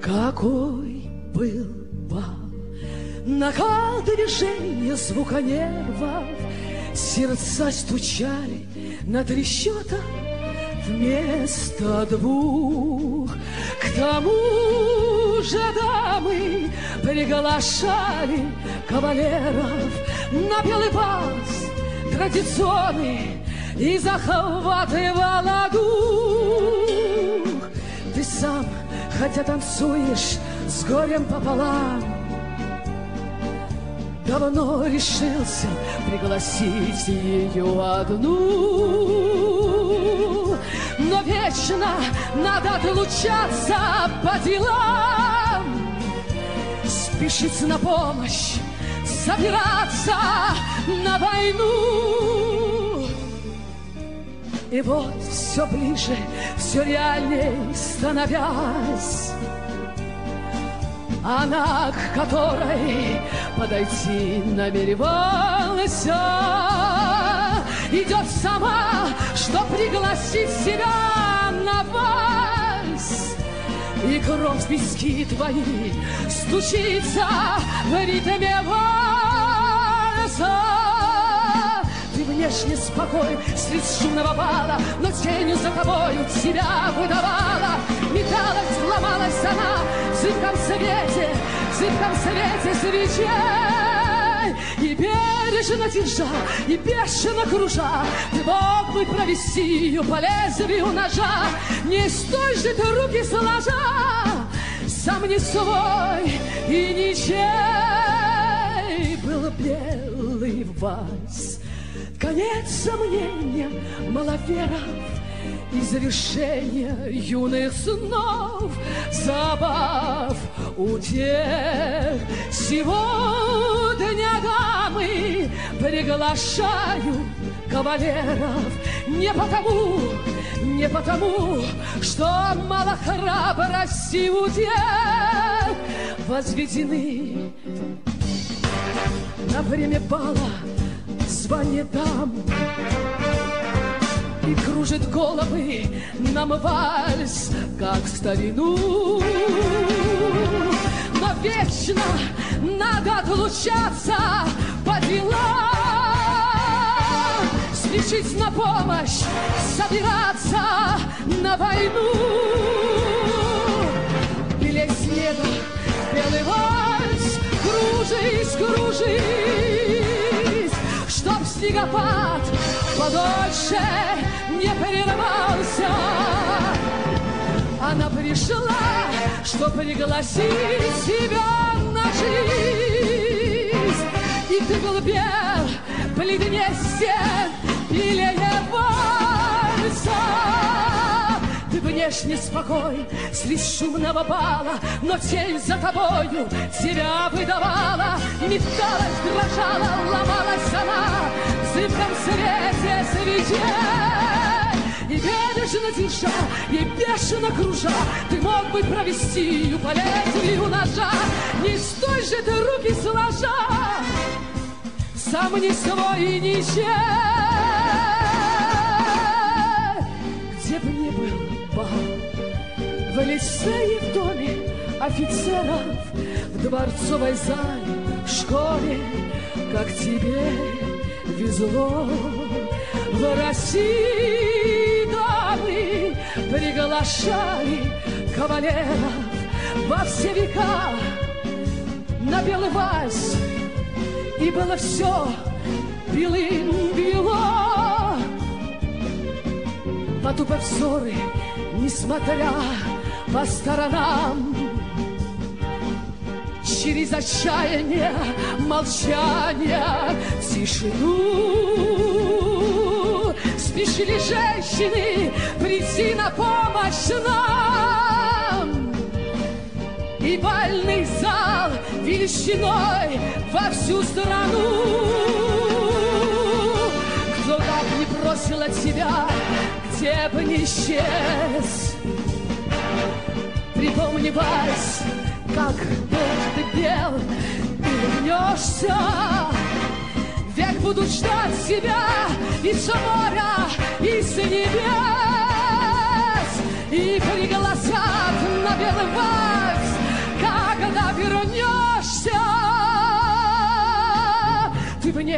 Какой был бал, накал движения звука нервов, сердца стучали на 3 счета вместо 2. К тому же дамы приглашали кавалеров на белый пас традиционный и захватывала дух. Ты сам, хотя танцуешь с горем пополам, давно решился пригласить ее одну. Но вечно надо отлучаться по делам, спешить на помощь, собираться на войну. И вот все ближе, все реальней становясь, она, к которой подойти намеревалась, идет сама, что пригласить себя на вальс. И кровь в виски твои стучится в ритме вальса. Ты внешне спокой средь шумного бала, но тенью за тобою себя выдавала. Металась, ломалась она в зыбком свете свечей. И бережно держа, и бешено кружа, ты мог бы провести ее по лезвию ножа. Не стой же ты руки сложа, сам не свой и ничей. Был белый вальс, конец сомнениям маловеров и завершение юных снов, забав у тех. Сегодня дамы приглашаю кавалеров не потому, что мало храбрости у тех. Возведены на время бала звание дам, и кружит головы нам вальс, как в старину. Но вечно надо отлучаться по делам, спешить на помощь, собираться на войну. Белей снега, белый вальс, кружись, чтоб снегопад подольше не прервался. Она пришла, чтоб пригласить себя на жизнь. И ты был бел, бледнее стен, белее вальса. Ты внешне спокой средь шумного бала, но тень за тобою тебя выдавала. Металась, дрожала, ломалась она в зыбком свете свечей. И бережно держа, и бешено кружа, ты мог бы провести ее по лезвию ножа. Не стой же ты руки сложа, сам не свой и ничей. Где б ни был бал, в лицее, в доме офицеров, в дворцовой зале, в школе, как тебе везло. В России дамы приглашали кавалеров во все века на белый вальс, и было все белым-бело. Потупя взоры, несмотря по сторонам, через отчаяние, молчание, тишину спешили женщины прийти на помощь нам. И бальный зал величиной во всю страну. Кто так не бросил от себя, где бы ни исчез, припомни вальс, как был ты бел, и вернешься. Век будут ждать тебя и с моря, и с небес, и пригласят на белый вальс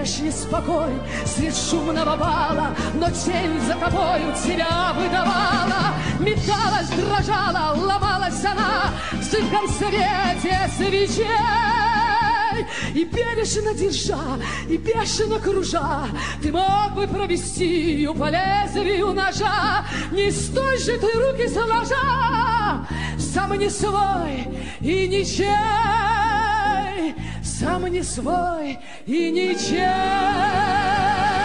внешний спокой средь шумного бала, но тень за тобою тебя выдавала. Металась, дрожала, ломалась она в зыбком свете свечей. И бережно держа, и бешено кружа, ты мог бы провести ее по лезвию ножа. Не стой же ты руки сложа, сам не свой и ничей, сам не свой и ничей.